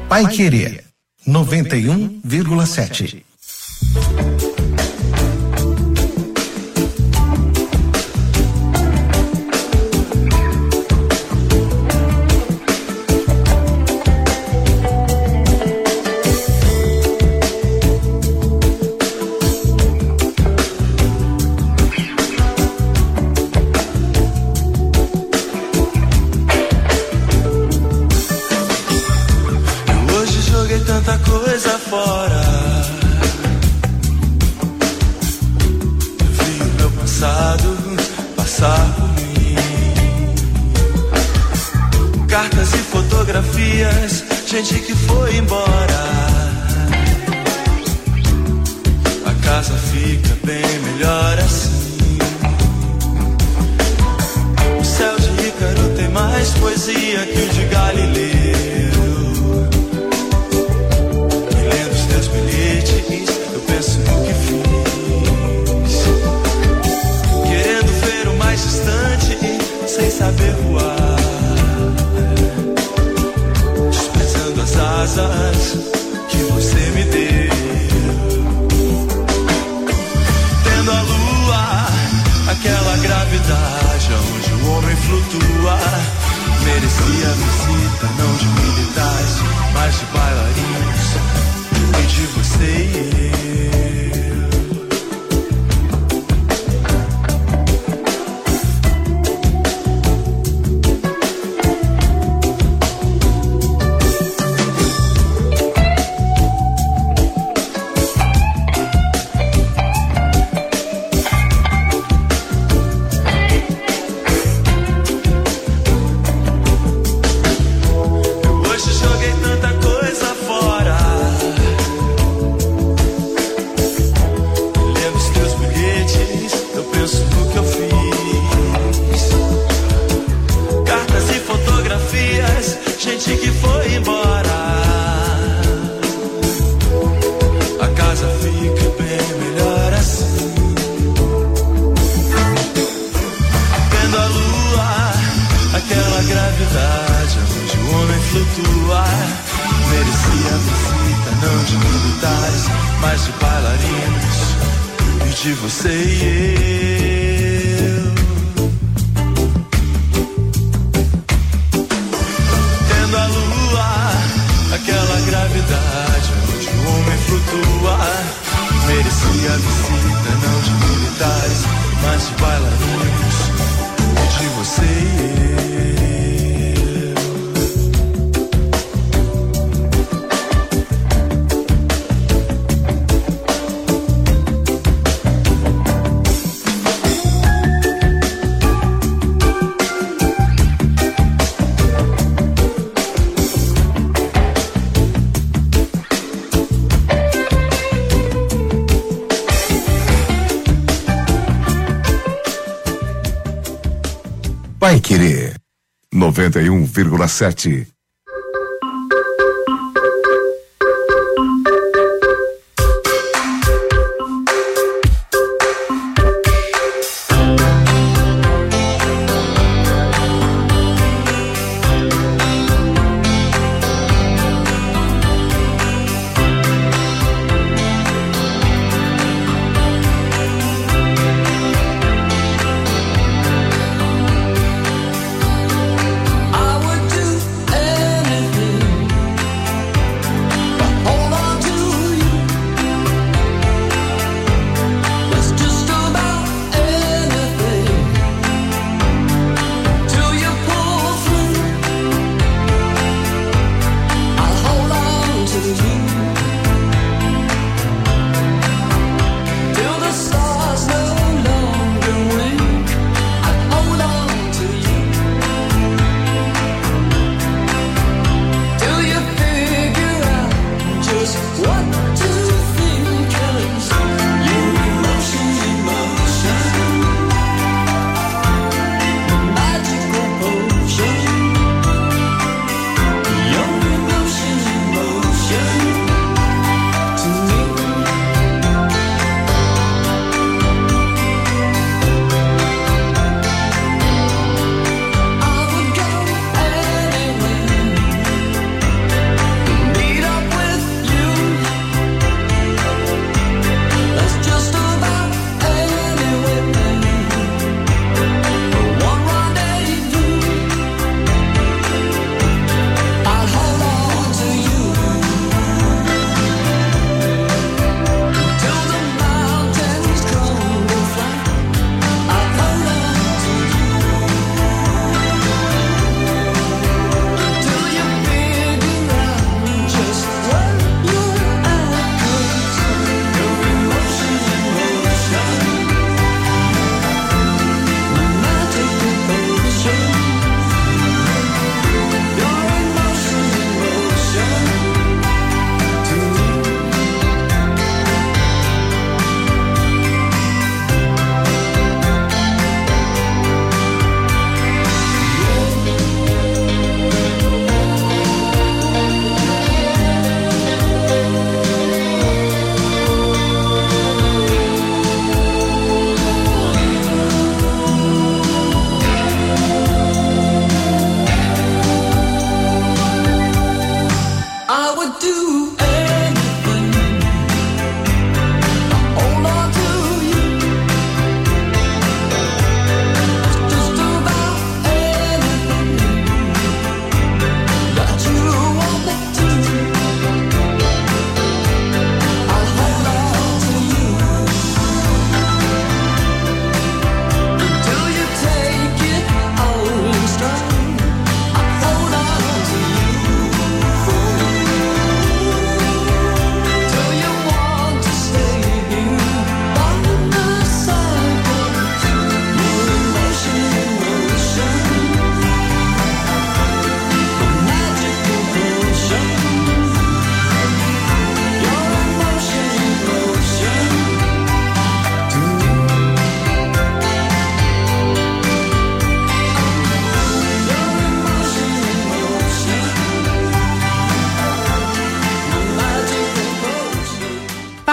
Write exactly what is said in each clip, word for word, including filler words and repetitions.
Paiquerê noventa e um vírgula sete. Tanta coisa fora, vi o meu passado passar por mim. Cartas e fotografias, gente que foi embora. A casa fica bem melhor assim. O céu de Ícaro tem mais poesia que o de Galileu. Teus bilhetes, eu penso no que fiz, querendo ver o mais distante, sem saber voar, desprezando as asas que você me deu, tendo a lua, aquela gravidade onde o homem flutua. Merecia a visita não de militares, mas de bailarinos, e de você e de você e eu, tendo a lua, aquela gravidade onde o homem flutua. Merecia a visita não de militares, mas de bailarinos, e de você e eu. Paiquerê noventa e um vírgula sete. I would do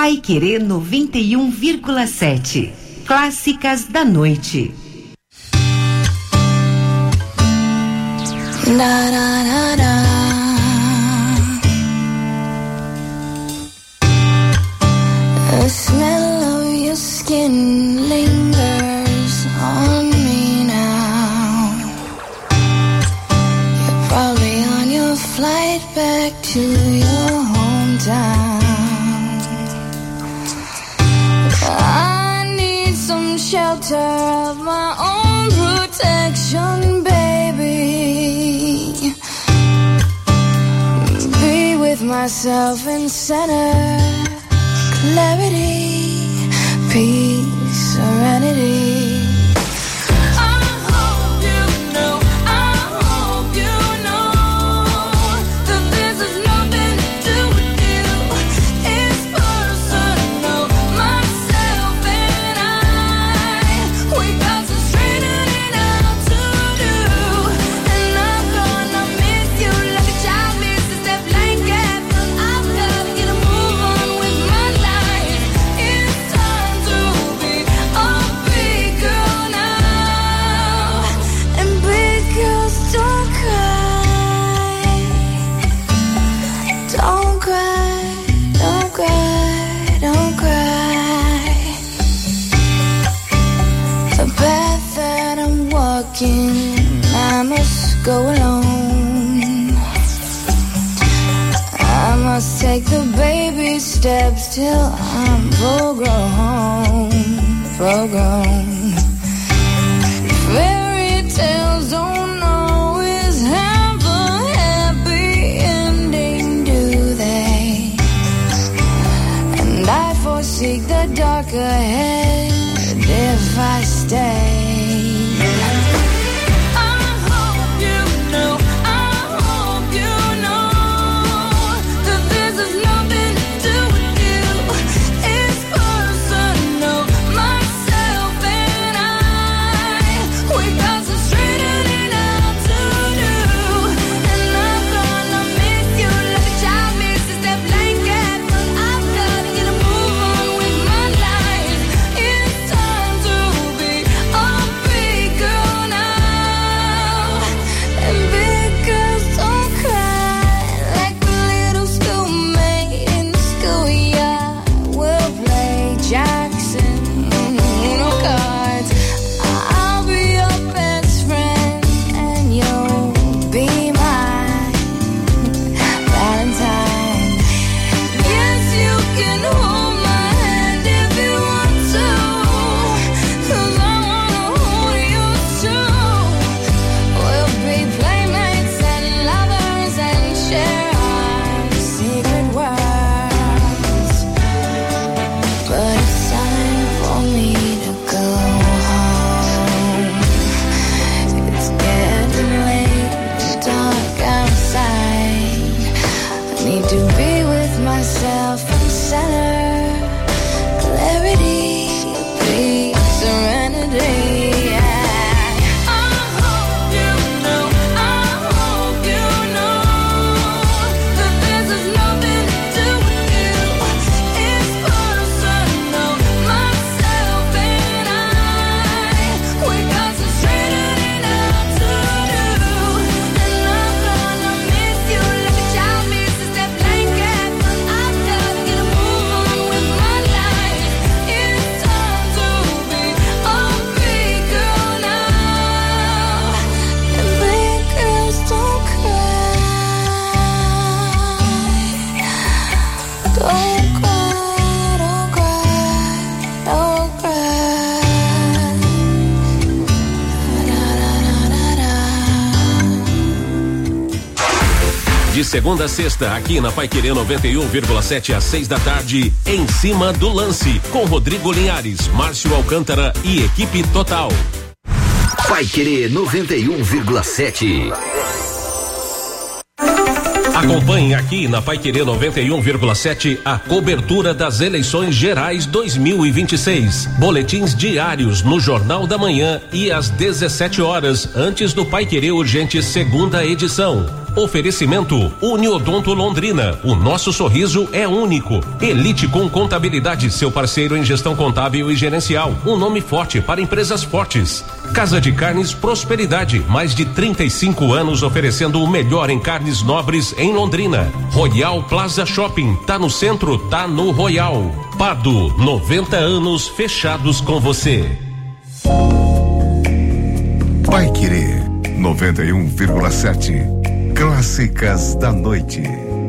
Paiquerê noventa e um vírgula sete. Clássicas da noite. Da, da, da, da. The smell of your skin lingers on me now. You're probably on your flight back to your hometown. I need some shelter of my own protection, baby. Be with myself in center, clarity, peace, serenity. I must go alone. I must take the baby steps till I'm full grown, full grown. Fairy tales don't always have a happy ending, do they? And I foresee the dark ahead if I stay. De segunda a sexta, aqui na Paiquerê noventa e um vírgula sete às seis da tarde, em cima do lance, com Rodrigo Linhares, Márcio Alcântara e equipe total. Paiquerê noventa e um vírgula sete. Acompanhe aqui na Paiquerê noventa e um vírgula sete a cobertura das eleições gerais dois mil e vinte e seis. Boletins diários no Jornal da Manhã e às dezessete horas, antes do Paiquerê Urgente segunda edição. Oferecimento Uniodonto Londrina. O nosso sorriso é único. Elite com Contabilidade, seu parceiro em gestão contábil e gerencial. Um nome forte para empresas fortes. Casa de Carnes Prosperidade. Mais de trinta e cinco anos oferecendo o melhor em carnes nobres em Londrina. Royal Plaza Shopping. Tá no centro, tá no Royal. Pardo, noventa anos fechados com você. Paiquerê noventa e um vírgula sete. Clássicas da noite.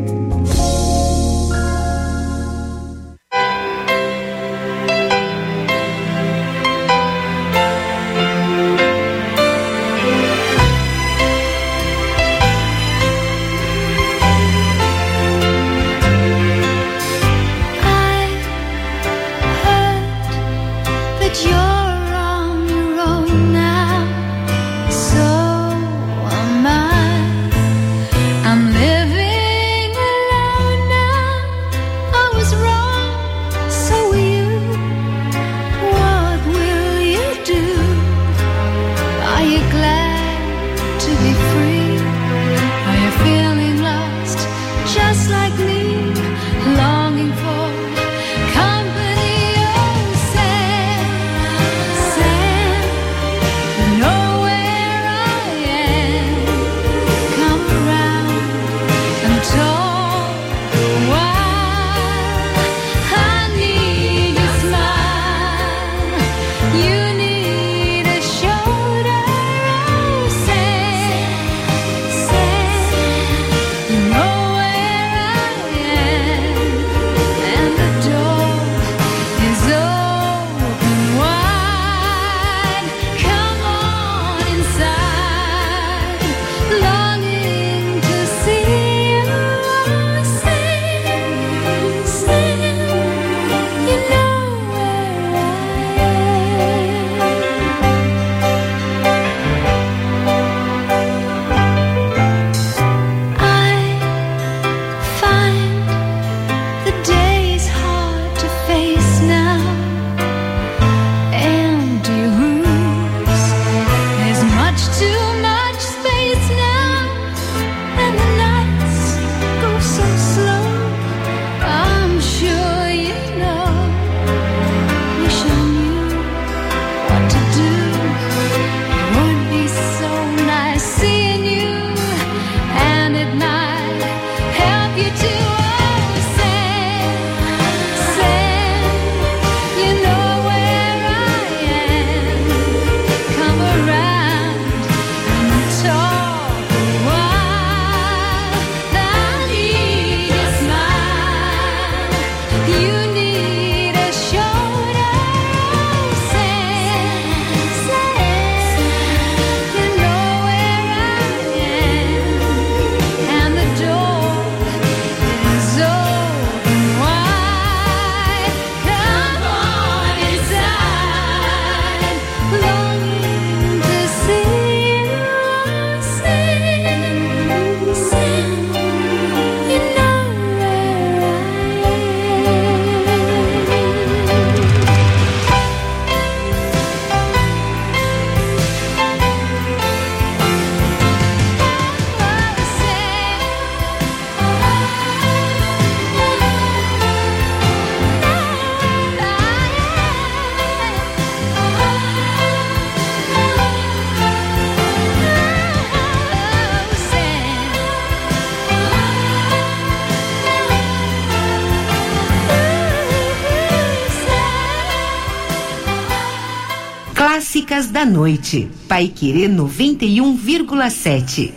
Clássicas da noite. Paiquerê noventa e um vírgula sete.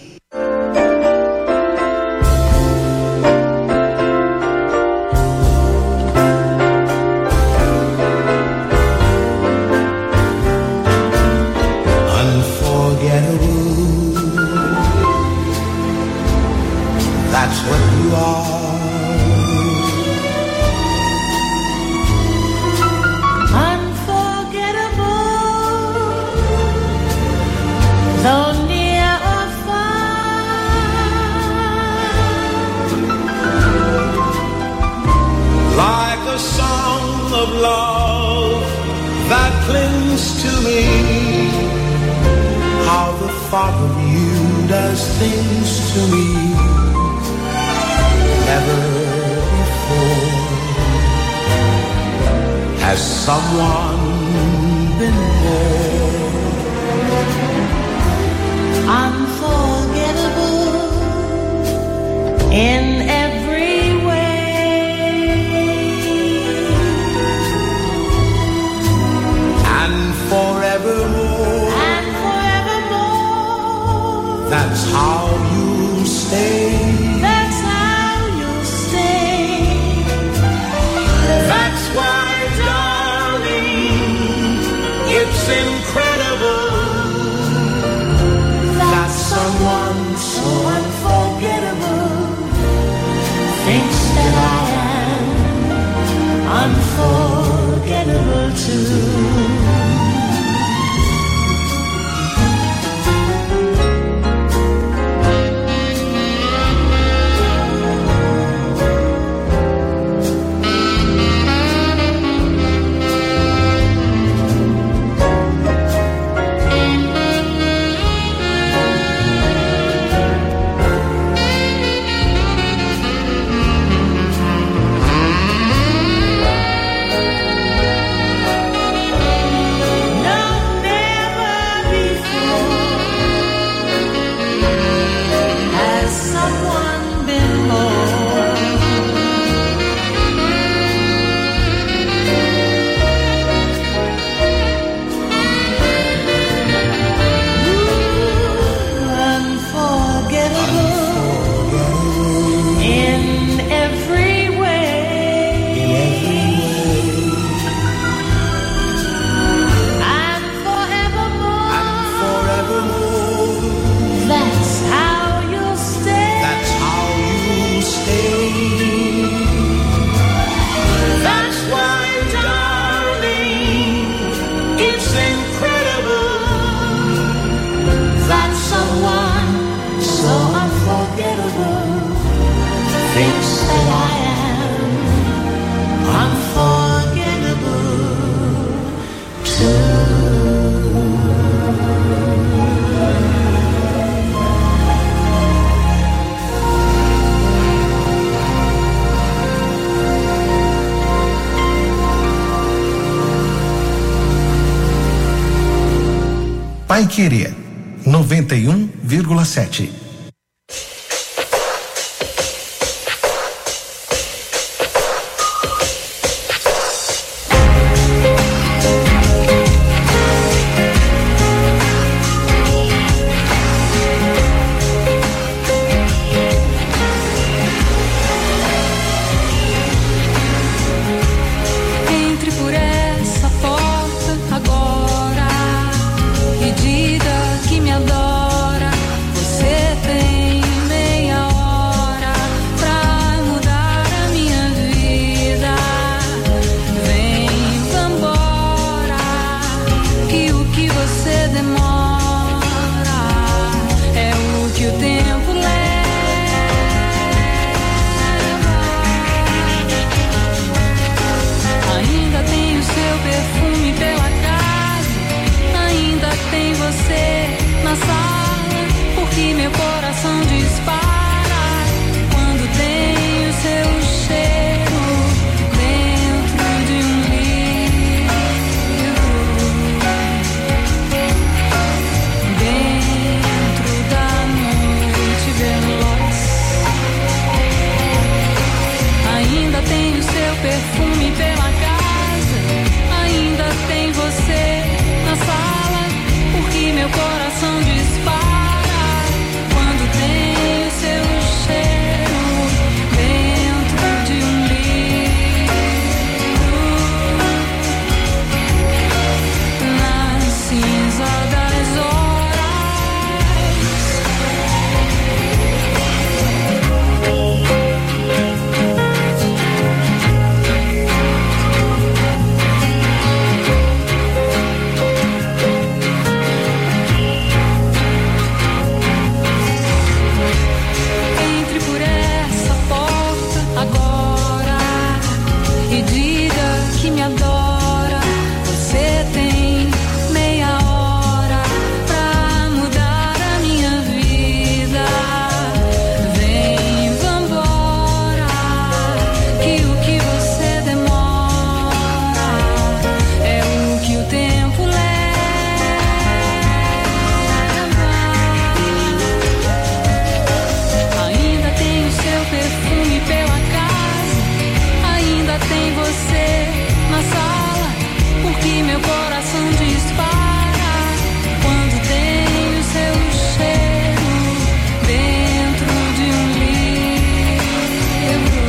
That's what you are. Though near or far, Like a song of love that clings to me, how the thought of you does things to me never before. Has someone been more unforgettable in every way and forevermore? And forevermore, that's how you stay. that's how you stay. That's why, darling, it's incredible that someone so Unforgettable thinks that I am unforgettable too. Paiquerê noventa e um vírgula sete. Entre por essa porta agora e diga que me adora. Você tem meia hora pra mudar a minha vida. Vem, vambora, que o que você demora é o que o tempo leva. Ainda tem o seu perfume pela casa, ainda tem você na sala, porque meu coração dispara quando tem o seu cheiro dentro de um livro. porque meu coração dispara quando tem o seu cheiro dentro de um livro,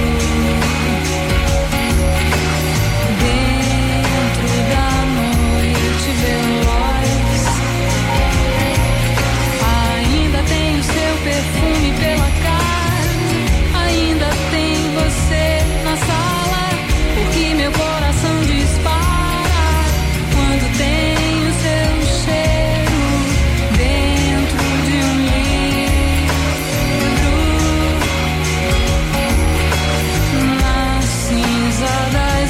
dentro da noite veloz. Ainda tem o seu perfume pela casa, ainda tem você na sala, porque meu coração dispara quando tem o seu cheiro dentro de um livro, na cinza das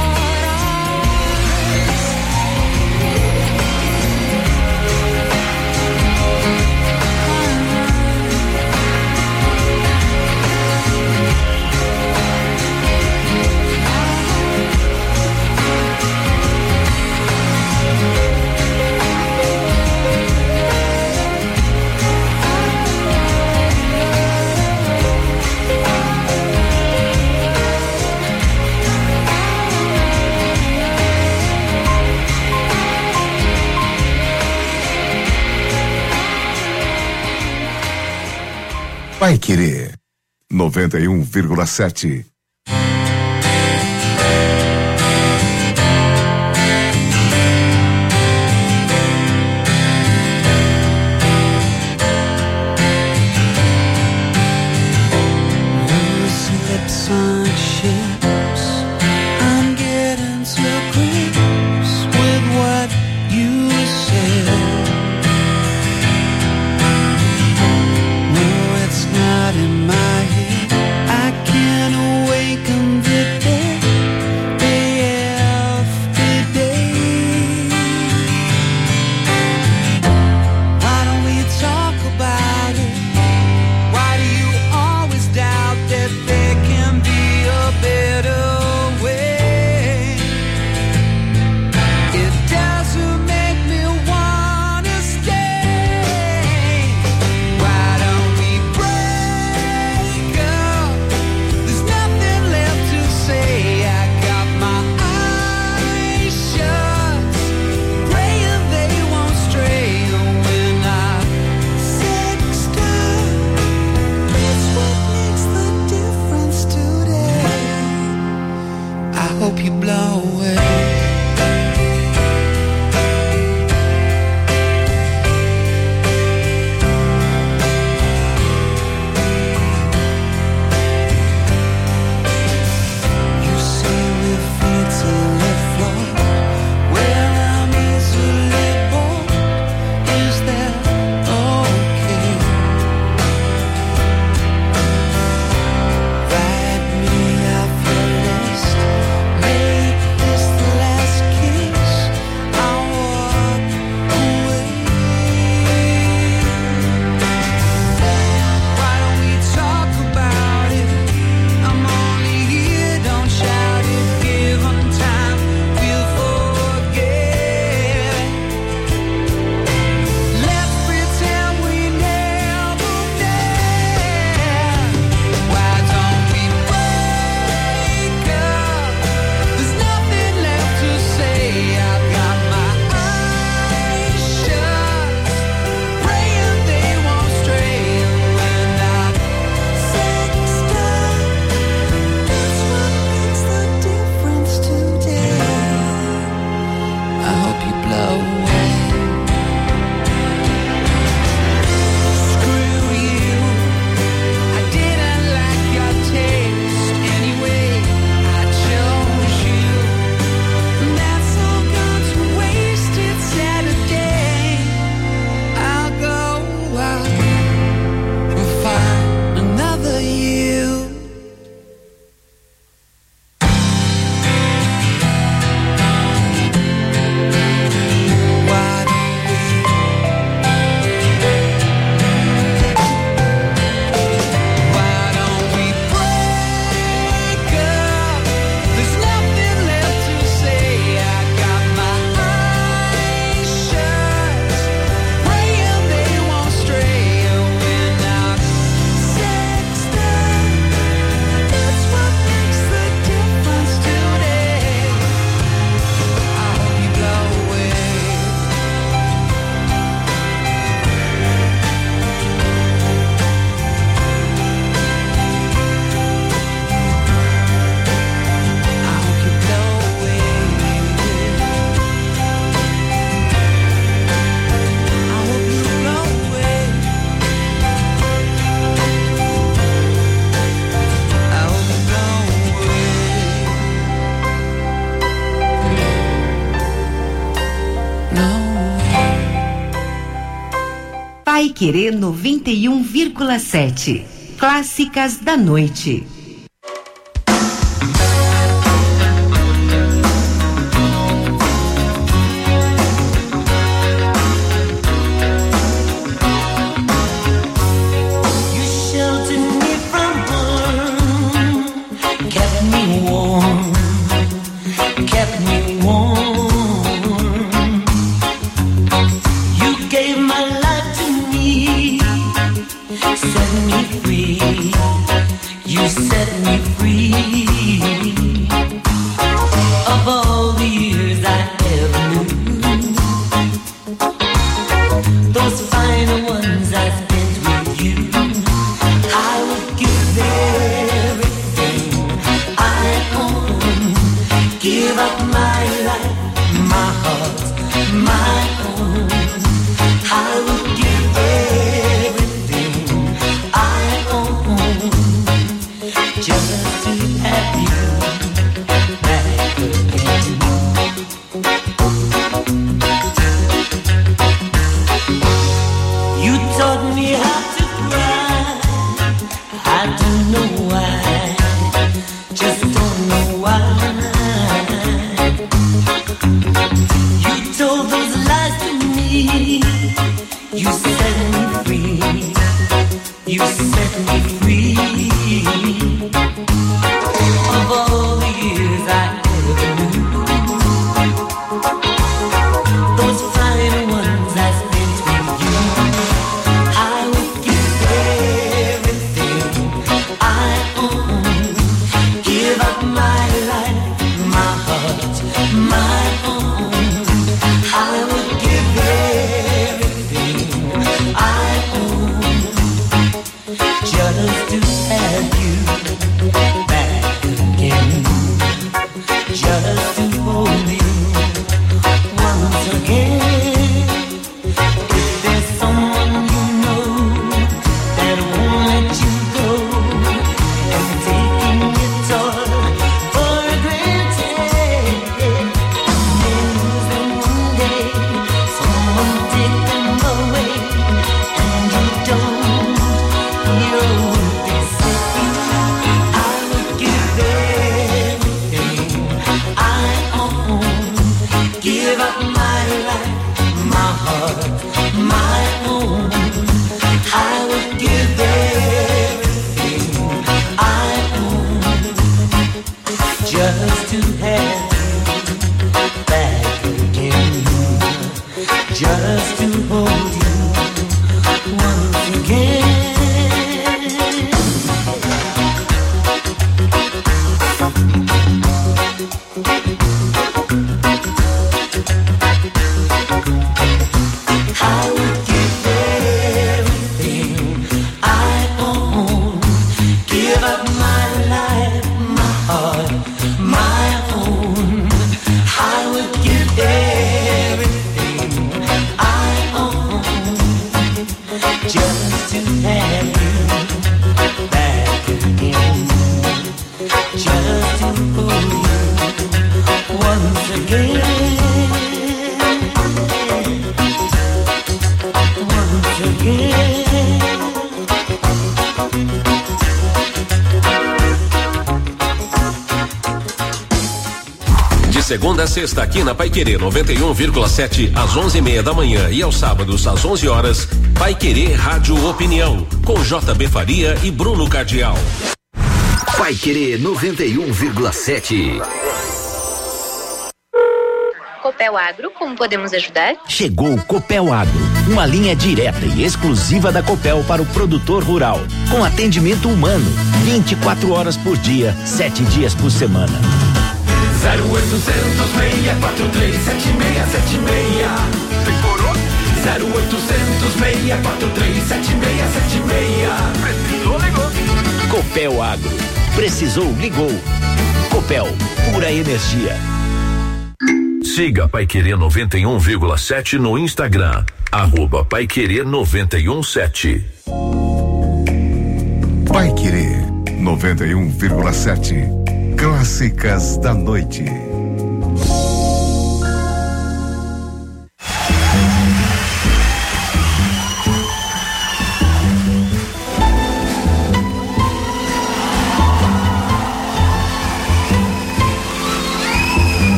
Vai Querer noventa e um vírgula sete. In my head, I can't wait. Paiquerê noventa e um vírgula sete. Clássicas da noite. Segunda a sexta aqui na Paiquerê noventa e um vírgula sete às onze e meia da manhã e aos sábados às onze horas. Paiquerê Rádio Opinião com J B Faria e Bruno Cardial. Paiquerê noventa e um vírgula sete. Copel Agro, como podemos ajudar? Chegou o Copel Agro, uma linha direta e exclusiva da Copel para o produtor rural, com atendimento humano, vinte e quatro horas por dia, sete dias por semana. zero oitocentos, seis quatro três, sete seis sete seis. Decorou? zero oitocentos, seis quatro três, sete seis sete seis. Precisou, ligou. Copel Agro. Precisou, ligou. Copel, pura energia. Siga Paiquerê noventa e um vírgula sete no Instagram. Arroba Paiquerê noventa e um sete. Paiquerê noventa e um vírgula sete. Clássicas da noite.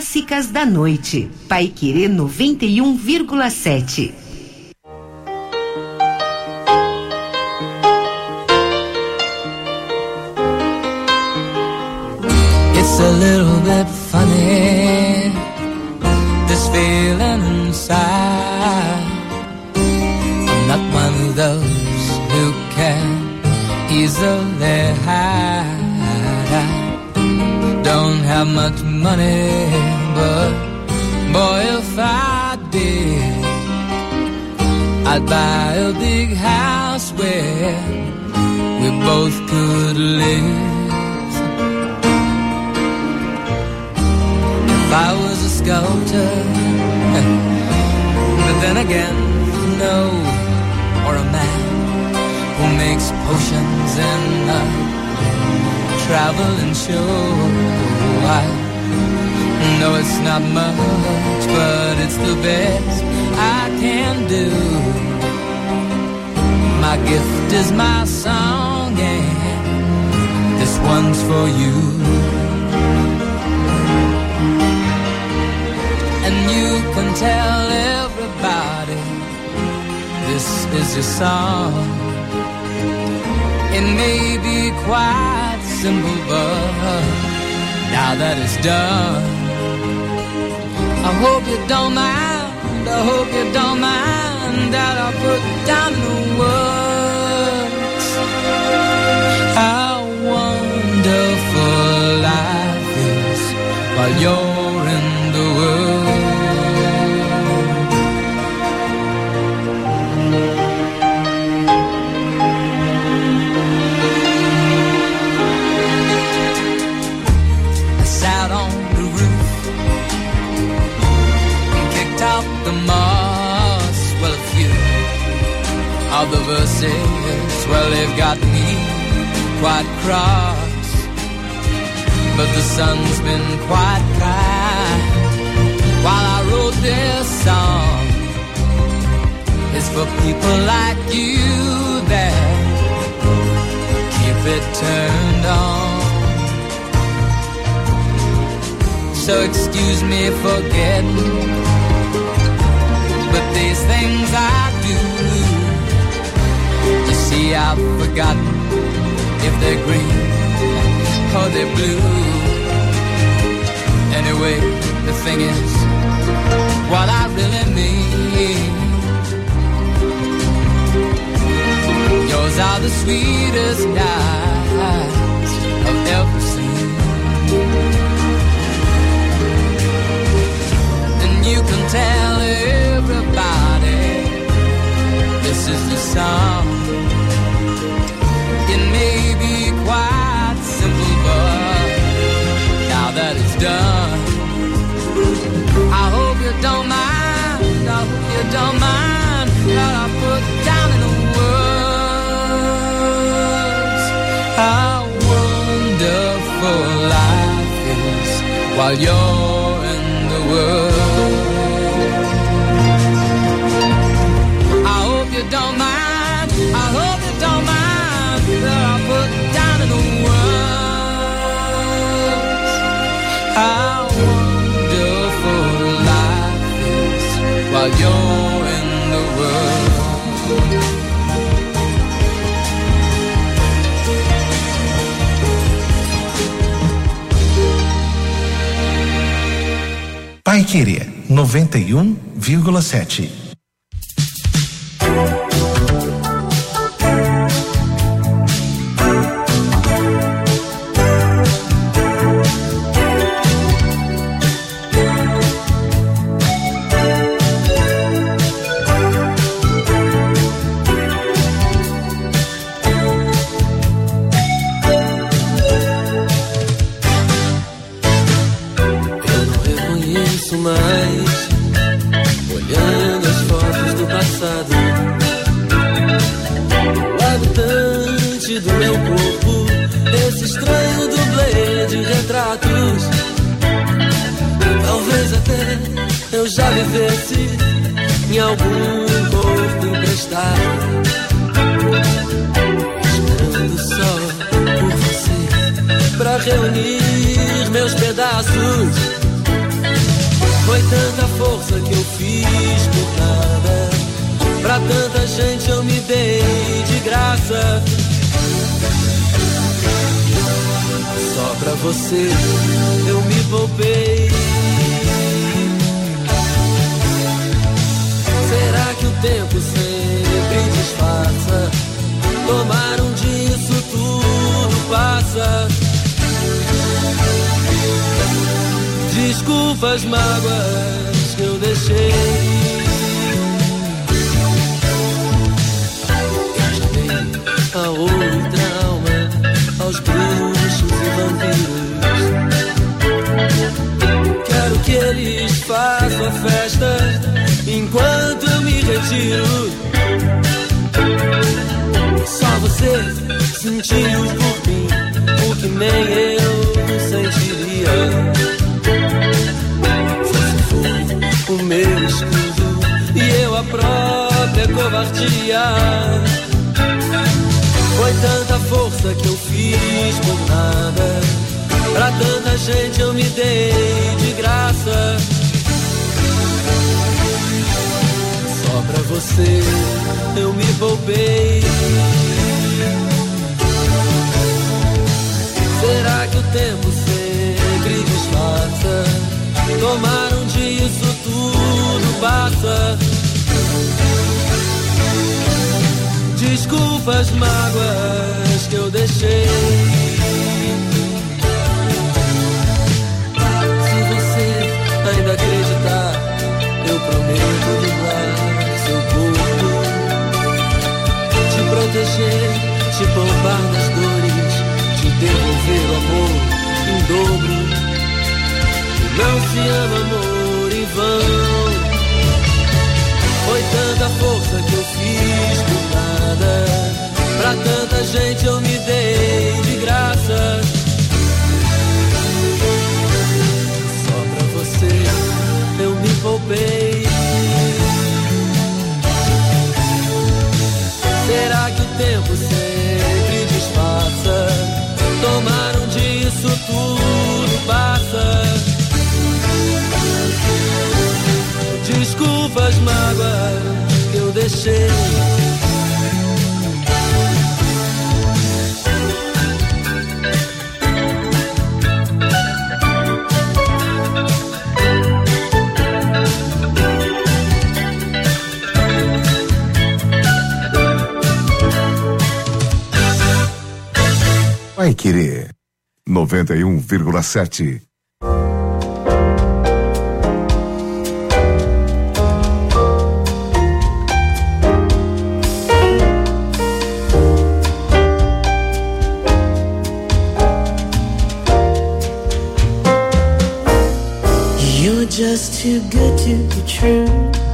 Clássicas da Noite. Paiquerê noventa e um vírgula sete. It's a little bit funny, this feeling inside. I'm not one of those who can easily hide. I don't have much money, but boy, if I did, I'd buy a big house where we both could live. If I was a sculptor, but then again, no, or a man who makes potions in a traveling show. I know it's not much, but it's the best I can do. My gift is my song, and this one's for you. And you can tell everybody this is your song. It may be quite simple, but now that it's done, I hope you don't mind, I hope you don't mind that I put down the words how wonderful life is while you're in the world. The moss, well, a few of the verses, well, they've got me quite cross, but the sun's been quite kind while I wrote this song. It's for people like you that keep it turned on. So excuse me for getting, but these things I do, you see, I've forgotten if they're green or they're blue. Anyway, the thing is, what I really mean, yours are the sweetest eyes I've ever seen. And you can tell everybody this is the song. It may be quite simple, but now that it's done, I hope you don't mind, I hope you don't mind that I put down in the words how wonderful life is while you're in the world. You don't mind, I hope you don't mind that I put down in the words how wonderful life is while you're in the world. Paiquerê noventa e um vírgula sete. Mais, olhando as fotos do passado, o habitante do meu corpo, esse estranho dublê de retratos. Talvez até eu já vivesse em algum corpo emprestado, esperando só por você pra reunir meus pedaços. tanta força que eu fiz por nada. Pra tanta gente eu me dei de graça. Só pra você eu me poupei. Será que o tempo sempre disfarça? Tomaram disso, tudo passa. Desculpa as mágoas que eu deixei. A outra alma, aos bruxos e vampiros. Quero que eles façam a festa enquanto eu me retiro. Só você sentiu por mim o que nem eu sentiria. Você foi o meu escudo e eu a própria covardia. Foi tanta força que eu fiz por nada. Pra tanta gente eu me dei de graça. Só pra você eu me poupei. Será que o tempo sempre disfarça? Tomaram disso, tudo passa. Desculpa as mágoas que eu deixei. Se você ainda acreditar, eu prometo livrar seu corpo, te proteger, te poupar das dores, te devolver o amor em dobro. Não se ama amor em vão. Foi tanta força que eu fiz por nada. Pra tanta gente eu me dei de graça. Só pra você eu me poupei. Será que o tempo sempre disfarça? Tomaram disso, tudo passa. Desculpa as mágoas que eu deixei. Vai Querer noventa e um vírgula sete. Just too good to be true.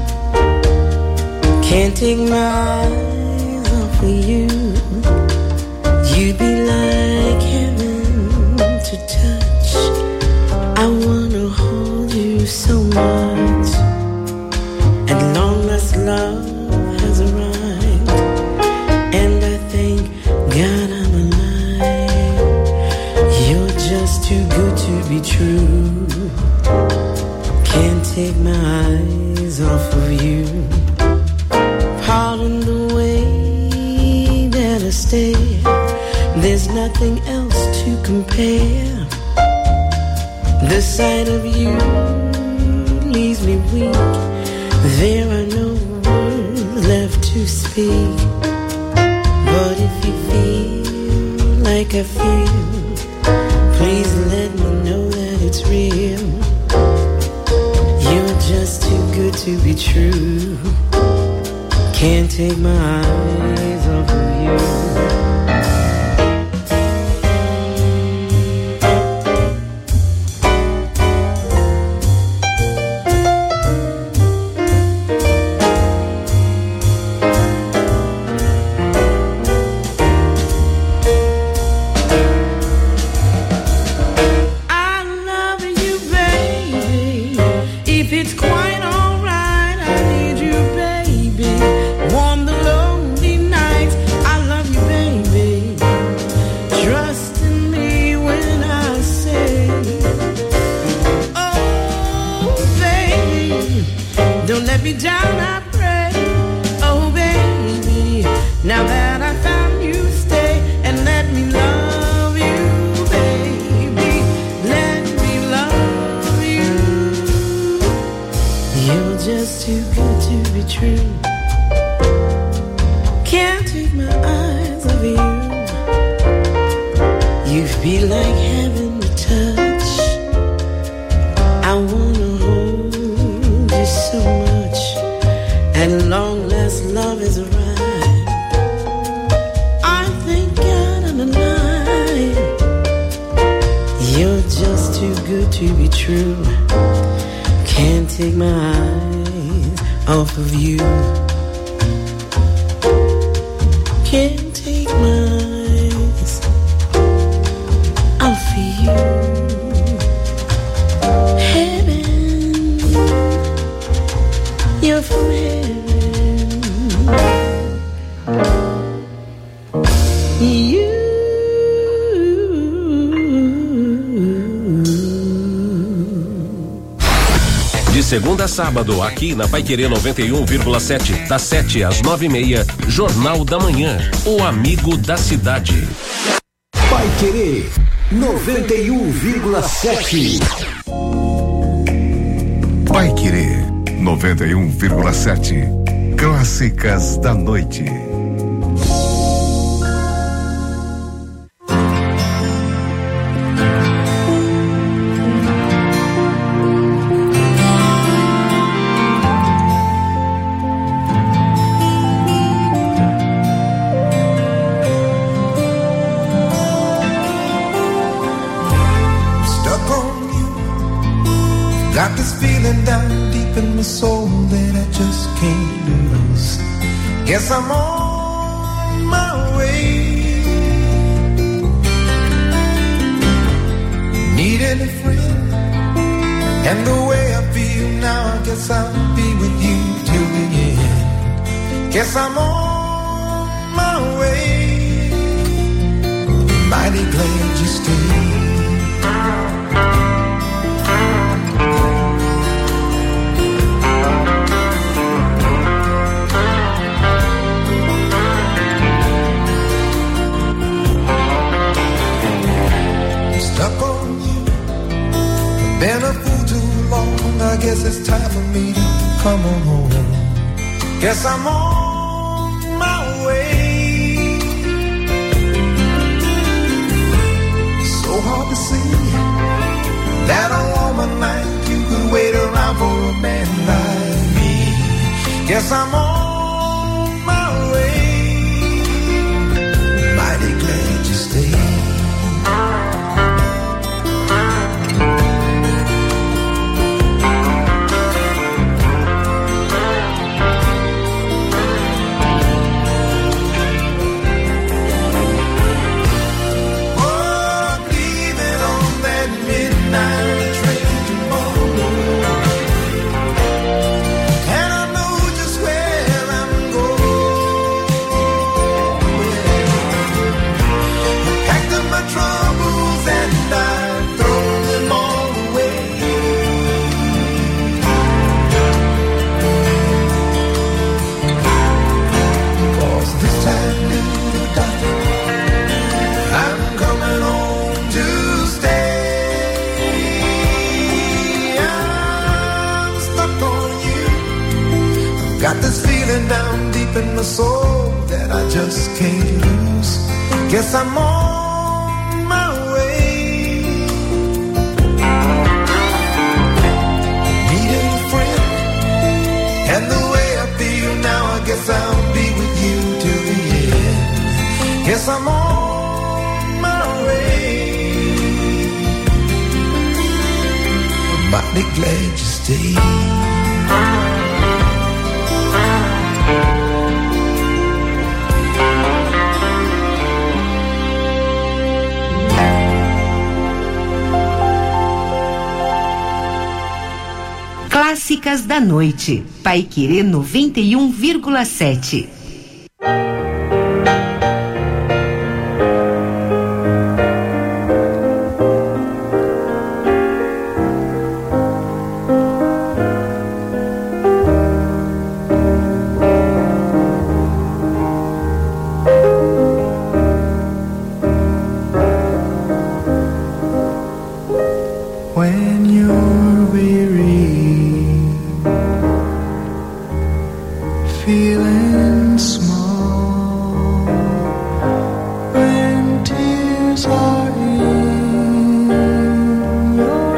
Can't take my eyes off of you. You'd be like heaven to touch. I wanna hold you so much. At long last love has arrived, and I thank God I'm alive. You're just too good to be true. Can't take my eyes off of you. Pardon the way that I stare. There's nothing else to compare. The sight of you leaves me weak. There are no words left to speak. But if you feel like I feel, please let me know that it's real. You're just too good to be true. Can't take my eyes off of you. Warm the lonely nights, love is right. I thank God I'm alive. You're just too good to be true. Can't take my eyes off of you. Can't take my eyes off of you. Heaven, you're from heaven. You. De segunda a sábado, aqui na Paiquerê noventa e um vírgula sete, das sete às nove e meia, Jornal da Manhã, o amigo da cidade. Paiquerê noventa e um vírgula sete. Paiquerê noventa e um vírgula sete. Clássicas da noite. Got this feeling down deep in my soul that I just can't lose. Guess I'm on my way. Needing a friend, and the way I feel now, I guess I'll be with you till the end. Guess I'm on my way. Mighty glad you stayed. Stuck on you, been a fool too long. I guess it's time for me to come on home. Guess I'm on my way. So hard to see that a woman like you could wait around for a man like me. Guess I'm on my way. Mighty glad you stayed. Got this feeling down deep in my soul that I just can't lose. Guess I'm on my way. Needing a friend, and the way I feel now, I guess I'll be with you till the end. Guess I'm on my way. I'm mighty glad you stayed. Clássicas da noite, Paiquerê noventa e um vírgula sete. When you're weary, feeling small, when tears are in your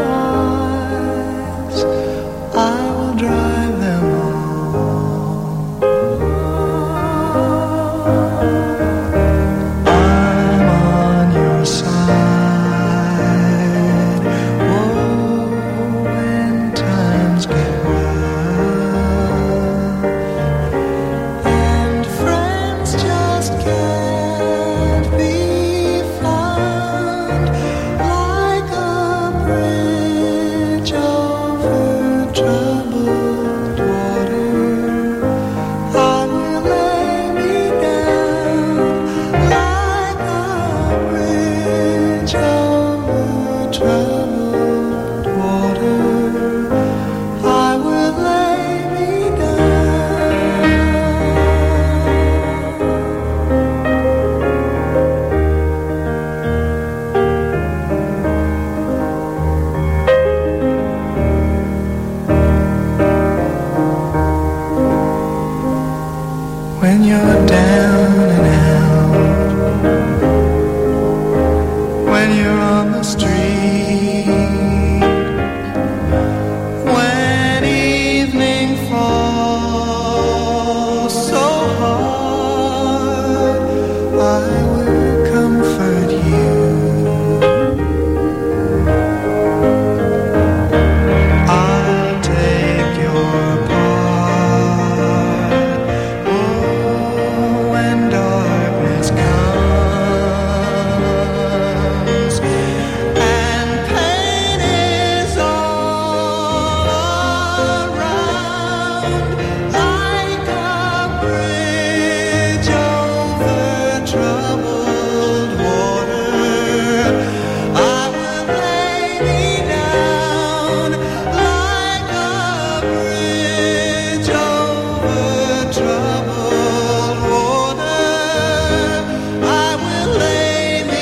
eyes, I will dry them all. when you're down and out, when you're on the street, when evening falls so hard, I will comfort you. I'll take your part. Oh, when darkness comes and pain is all around, like a bridge over troubled water, I will lay me down. Like a bridge over troubled water, I will lay me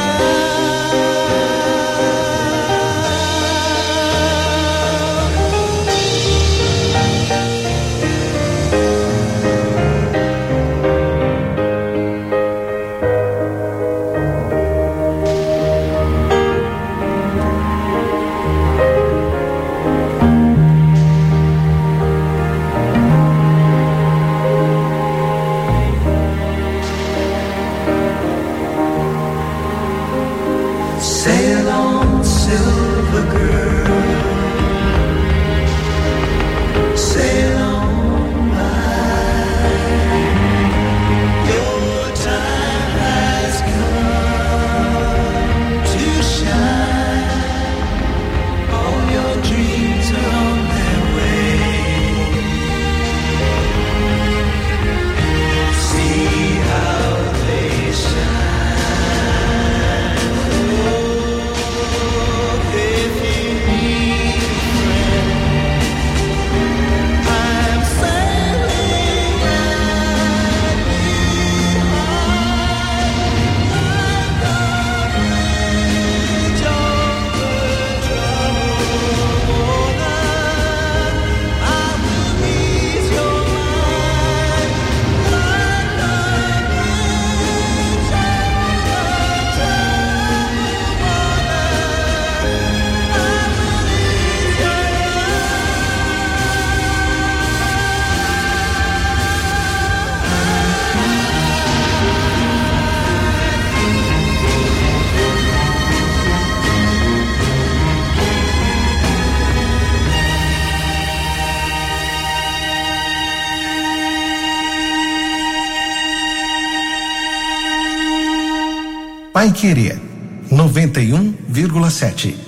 sail on, silver girl, sail on by. Your time has come to shine. All your dreams are on their way. See how they shine. Oh, if you need a friend, I'm sailing right behind. Like a bridge over troubled water, I will ease your mind. Like a bridge over troubled water, I will ease your Pai Querer noventa e um vírgula sete.